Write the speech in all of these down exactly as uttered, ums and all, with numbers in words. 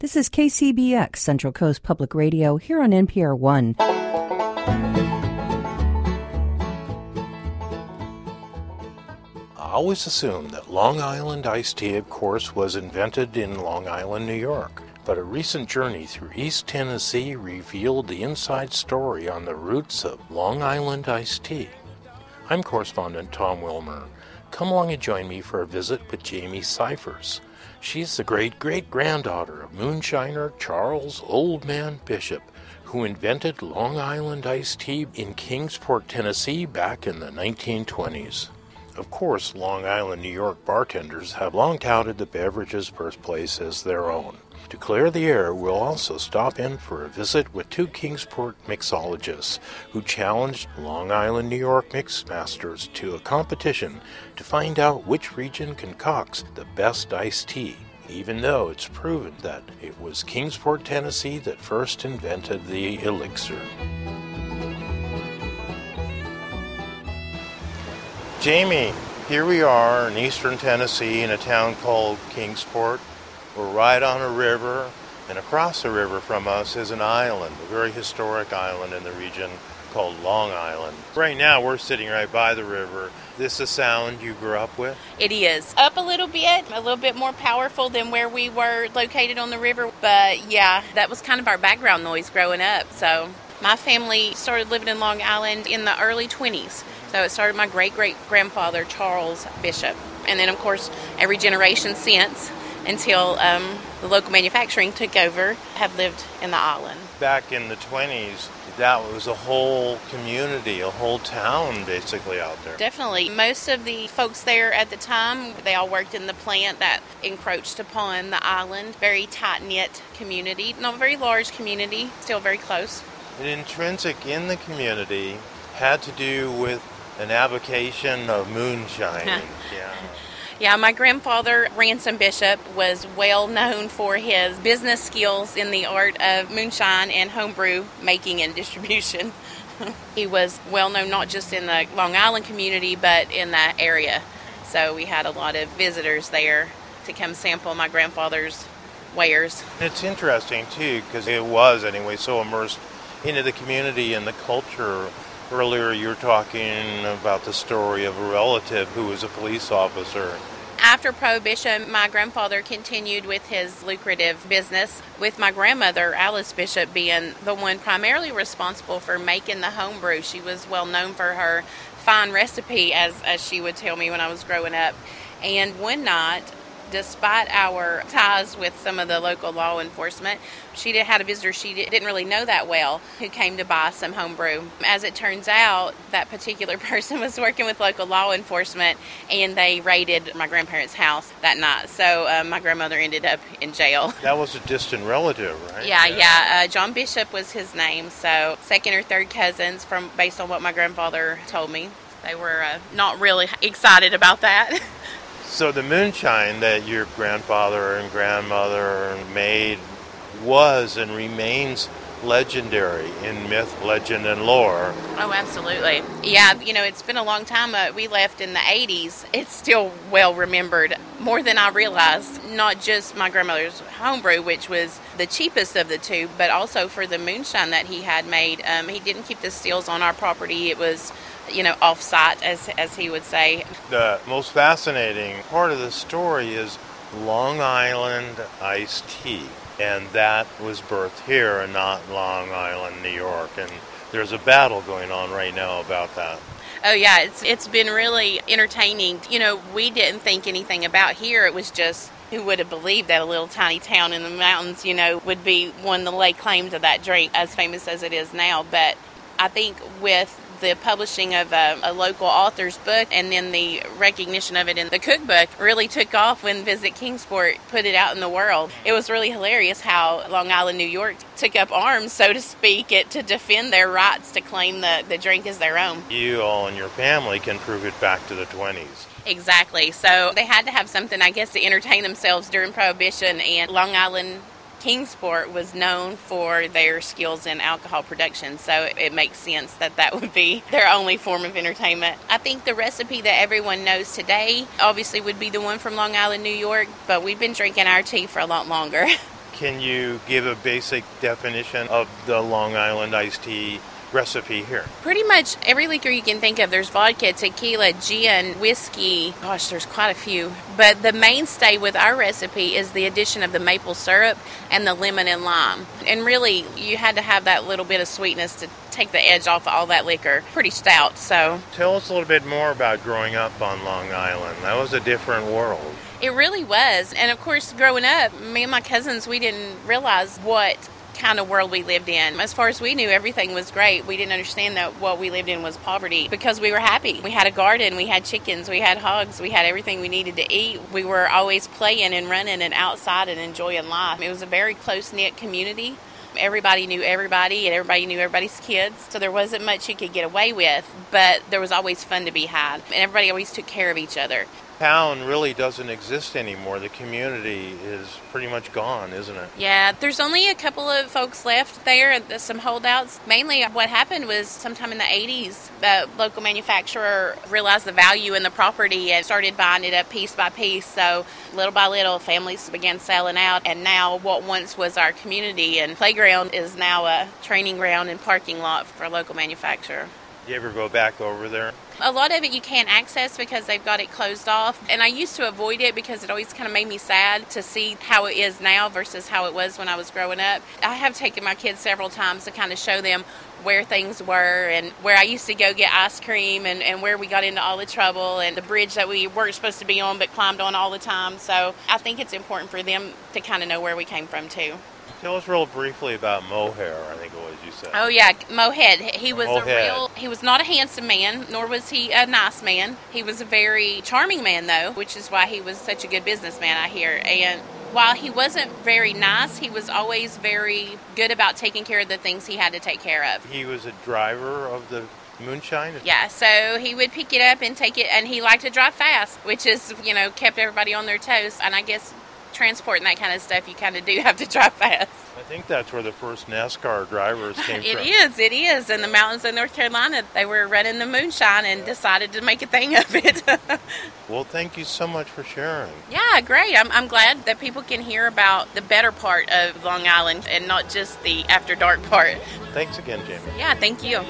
This is K C B X, Central Coast Public Radio, here on N P R One. I always assumed that Long Island iced tea, of course, was invented in Long Island, New York. But a recent journey through East Tennessee revealed the inside story on the roots of Long Island iced tea. I'm correspondent Tom Wilmer. Come along and join me for a visit with Jamie Cyphers. She's the great-great-granddaughter of moonshiner Charles Old Man Bishop, who invented Long Island iced tea in Kingsport, Tennessee back in the nineteen twenties. Of course, Long Island, New York bartenders have long touted the beverage's birthplace as their own. To clear the air, we'll also stop in for a visit with two Kingsport mixologists who challenged Long Island, New York mix masters to a competition to find out which region concocts the best iced tea, even though it's proven that it was Kingsport, Tennessee that first invented the elixir. Jamie, here we are in eastern Tennessee in a town called Kingsport. We're right on a river, and across the river from us is an island, a very historic island in the region called Long Island. Right now we're sitting right by the river. This a sound you grew up with? It is. Up a little bit, a little bit more powerful than where we were located on the river. But yeah, that was kind of our background noise growing up. So my family started living in Long Island in the early twenties. So it started my great-great-grandfather, Charles Bishop. And then, of course, every generation since, until um, the local manufacturing took over, have lived in the island. Back in the twenties, that was a whole community, a whole town basically out there. Definitely. Most of the folks there at the time, they all worked in the plant that encroached upon the island. Very tight-knit community. Not a very large community, still very close. And intrinsic in the community had to do with an avocation of moonshine. yeah. Yeah, my grandfather, Ransom Bishop, was well known for his business skills in the art of moonshine and homebrew making and distribution. He was well known not just in the Long Island community, but in that area. So we had a lot of visitors there to come sample my grandfather's wares. It's interesting, too, because it was, anyway, so immersed into the community and the culture. Earlier you were talking about the story of a relative who was a police officer. After Prohibition, my grandfather continued with his lucrative business, with my grandmother, Alice Bishop, being the one primarily responsible for making the homebrew. She was well known for her fine recipe, as, as she would tell me when I was growing up. And one night, despite our ties with some of the local law enforcement, she did, had a visitor she didn't really know that well who came to buy some homebrew. As it turns out, that particular person was working with local law enforcement, and they raided my grandparents' house that night. So uh, my grandmother ended up in jail. That was a distant relative, right? Yeah, yeah. Uh, John Bishop was his name. So second or third cousins, from based on what my grandfather told me. They were uh, not really excited about that. So the moonshine that your grandfather and grandmother made was and remains legendary in myth, legend, and lore. Oh, absolutely. Yeah, you know, it's been a long time. Uh, we left in the eighties. It's still well remembered, more than I realized. Not just my grandmother's homebrew, which was the cheapest of the two, but also for the moonshine that he had made. Um, he didn't keep the stills on our property. It was, you know, off-site, as, as he would say. The most fascinating part of the story is Long Island iced tea. And that was birthed here and not Long Island, New York. And there's a battle going on right now about that. Oh, yeah, it's it's been really entertaining. You know, we didn't think anything about here. It was just, who would have believed that a little tiny town in the mountains, you know, would be one to lay claim to that drink, as famous as it is now. But I think with the publishing of a, a local author's book and then the recognition of it in the cookbook really took off when Visit Kingsport put it out in the world. It was really hilarious how Long Island, New York took up arms, so to speak, it, to defend their rights to claim the, the drink as their own. You all and your family can prove it back to the twenties. Exactly. So they had to have something, I guess, to entertain themselves during Prohibition, and Long Island Kingsport was known for their skills in alcohol production, so it makes sense that that would be their only form of entertainment. I think the recipe that everyone knows today obviously would be the one from Long Island, New York, but we've been drinking our tea for a lot longer. Can you give a basic definition of the Long Island iced tea recipe here? Pretty much every liquor you can think of. There's vodka, tequila, gin, whiskey. Gosh, there's quite a few. But the mainstay with our recipe is the addition of the maple syrup and the lemon and lime. And really, you had to have that little bit of sweetness to take the edge off of all that liquor. Pretty stout, so. Tell us a little bit more about growing up on Long Island. That was a different world. It really was. And of course, growing up, me and my cousins, we didn't realize what kind of world we lived in. As far as we knew, everything was great. We didn't understand that what we lived in was poverty because we were happy. We had a garden, we had chickens, we had hogs, we had everything we needed to eat. We were always playing and running and outside and enjoying life. It was a very close-knit community. Everybody knew everybody and everybody knew everybody's kids. So there wasn't much you could get away with, but there was always fun to be had. And everybody always took care of each other. Town really doesn't exist anymore. The community is pretty much gone, isn't it? Yeah, there's only a couple of folks left there, some holdouts. Mainly what happened was sometime in the eighties, the local manufacturer realized the value in the property and started buying it up piece by piece. So little by little, families began selling out. And now what once was our community and playground is now a training ground and parking lot for a local manufacturer. Do you ever go back over there? A lot of it you can't access because they've got it closed off. And I used to avoid it because it always kind of made me sad to see how it is now versus how it was when I was growing up. I have taken my kids several times to kind of show them where things were and where I used to go get ice cream and, and where we got into all the trouble and the bridge that we weren't supposed to be on but climbed on all the time. So I think it's important for them to kind of know where we came from too. Tell us real briefly about Mohair, I think it was you said. Oh yeah, Mohead. He was Mohead. a real, he was not a handsome man, nor was he a nice man. He was a very charming man though, which is why he was such a good businessman, I hear. And while he wasn't very nice, he was always very good about taking care of the things he had to take care of. He was a driver of the moonshine? Yeah, so he would pick it up and take it, and he liked to drive fast, which is, you know, kept everybody on their toes. And I guess transport and that kind of stuff, you kind of do have to drive fast. I think that's where the first NASCAR drivers came it from. It is, it is. In the mountains of North Carolina, they were running the moonshine and decided to make a thing of it. Well, thank you so much for sharing. Yeah, great. I'm, I'm glad that people can hear about the better part of Long Island and not just the after dark part. Thanks again, Jamie. Yeah, thank you.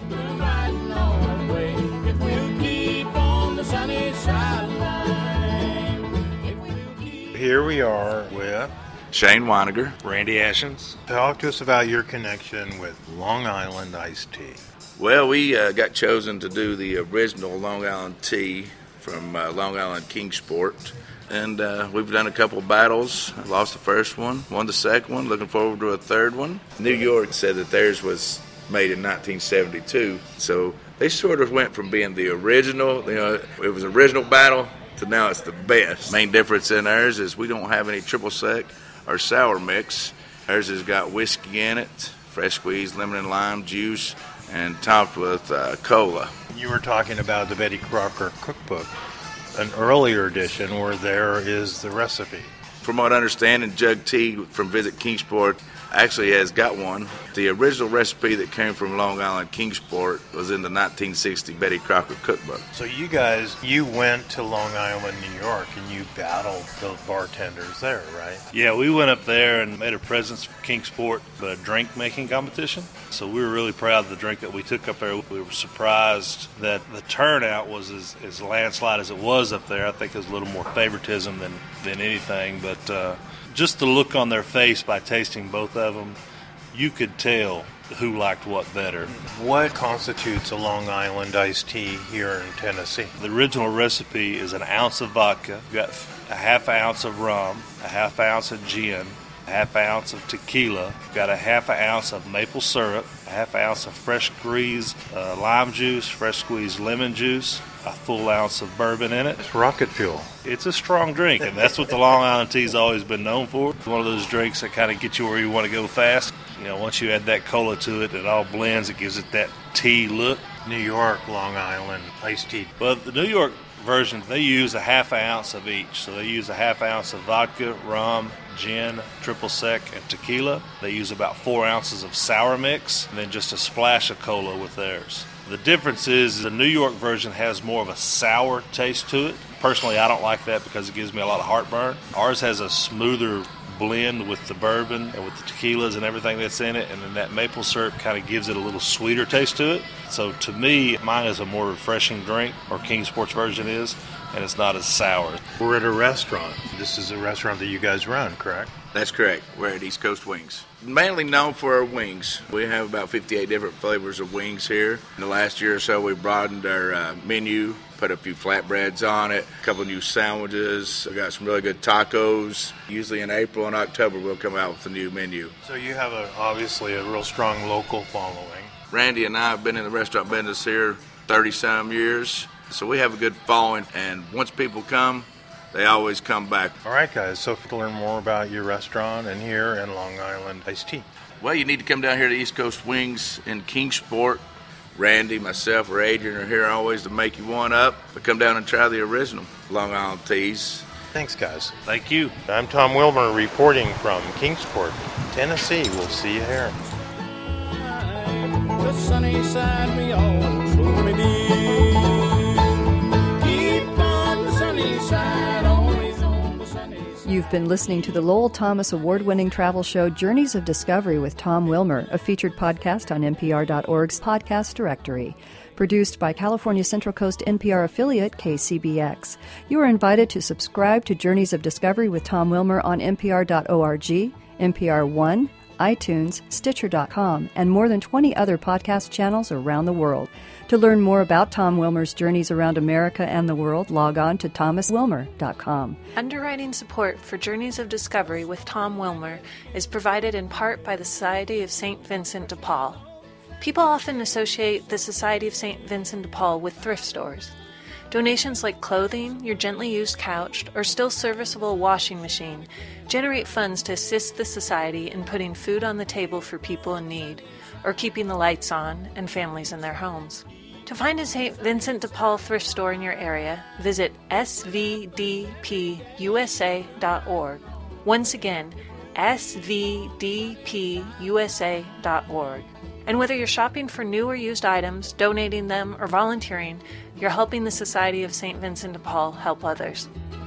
Here we are with Shane Weiniger. Randy Ashens. Talk to us about your connection with Long Island iced tea. Well, we uh, got chosen to do the original Long Island tea from uh, Long Island Kingsport. And uh, we've done a couple battles. I lost the first one, won the second one, looking forward to a third one. New York said that theirs was made in nineteen seventy-two. So they sort of went from being the original, you know, it was original battle, to now it's the best. Main difference in ours is we don't have any triple sec or sour mix. Ours has got whiskey in it, fresh squeezed lemon and lime juice, and topped with uh, cola. You were talking about the Betty Crocker cookbook, an earlier edition where there is the recipe. From what I understand, and Jug Tea from Visit Kingsport actually has got one. The original recipe that came from Long Island Kingsport was in the nineteen sixty Betty Crocker cookbook. So you guys, you went to Long Island, New York, and you battled the bartenders there, right? Yeah, we went up there and made a presence for Kingsport, a drink making competition. So we were really proud of the drink that we took up there. We were surprised that the turnout was as, as landslide as it was up there. I think there's a little more favoritism than, than anything, but uh, just the look on their face by tasting both of them, you could tell who liked what better. What constitutes a Long Island iced tea here in Tennessee? The original recipe is an ounce of vodka, you've got a half ounce of rum, a half ounce of gin, a half ounce of tequila, you've got a half ounce of maple syrup, a half ounce of fresh squeezed uh, lime juice, fresh squeezed lemon juice, a full ounce of bourbon in it. It's rocket fuel. It's a strong drink, and that's what the Long Island tea's always been known for. It's one of those drinks that kind of get you where you want to go fast. You know, once you add that cola to it, it all blends. It gives it that tea look. New York, Long Island iced tea. Well, the New York version, they use a half ounce of each. So they use a half ounce of vodka, rum, gin, triple sec, and tequila. They use about four ounces of sour mix, and then just a splash of cola with theirs. The difference is the New York version has more of a sour taste to it. Personally, I don't like that because it gives me a lot of heartburn. Ours has a smoother blend with the bourbon and with the tequilas and everything that's in it, and then that maple syrup kind of gives it a little sweeter taste to it. So to me, mine is a more refreshing drink, or Kingsport's version is, and it's not as sour. We're at a restaurant. This is a restaurant that you guys run, correct? That's correct. We're at East Coast Wings. Mainly known for our wings. We have about fifty-eight different flavors of wings here. In the last year or so, we broadened our uh, menu, put a few flatbreads on it, a couple new sandwiches. We got some really good tacos. Usually in April and October, we'll come out with a new menu. So you have a, obviously a real strong local following. Randy and I have been in the restaurant business here thirty-some years, so we have a good following, and once people come, they always come back. All right, guys, so to learn more about your restaurant and here in Long Island Iced Tea. Well, you need to come down here to East Coast Wings in Kingsport. Randy, myself, or Adrian are here always to make you one up, but come down and try the original Long Island teas. Thanks, guys. Thank you. I'm Tom Wilmer reporting from Kingsport, Tennessee. We'll see you here. The sunny side we all truly need. Keep on the sunny side, always on the sunny side. You've been listening to the Lowell Thomas award-winning travel show Journeys of Discovery with Tom Wilmer, a featured podcast on N P R dot org's podcast directory. Produced by California Central Coast N P R affiliate K C B X. You are invited to subscribe to Journeys of Discovery with Tom Wilmer on N P R dot org, N P R One, iTunes, Stitcher dot com, and more than twenty other podcast channels around the world. To learn more about Tom Wilmer's journeys around America and the world, log on to thomas wilmer dot com. Underwriting support for Journeys of Discovery with Tom Wilmer is provided in part by the Society of Saint Vincent de Paul. People often associate the Society of Saint Vincent de Paul with thrift stores. Donations like clothing, your gently used couch, or still serviceable washing machine generate funds to assist the Society in putting food on the table for people in need, or keeping the lights on and families in their homes. To find a Saint Vincent de Paul thrift store in your area, visit s v d p u s a dot org. Once again, s v d p u s a dot org. And whether you're shopping for new or used items, donating them, or volunteering, you're helping the Society of Saint Vincent de Paul help others.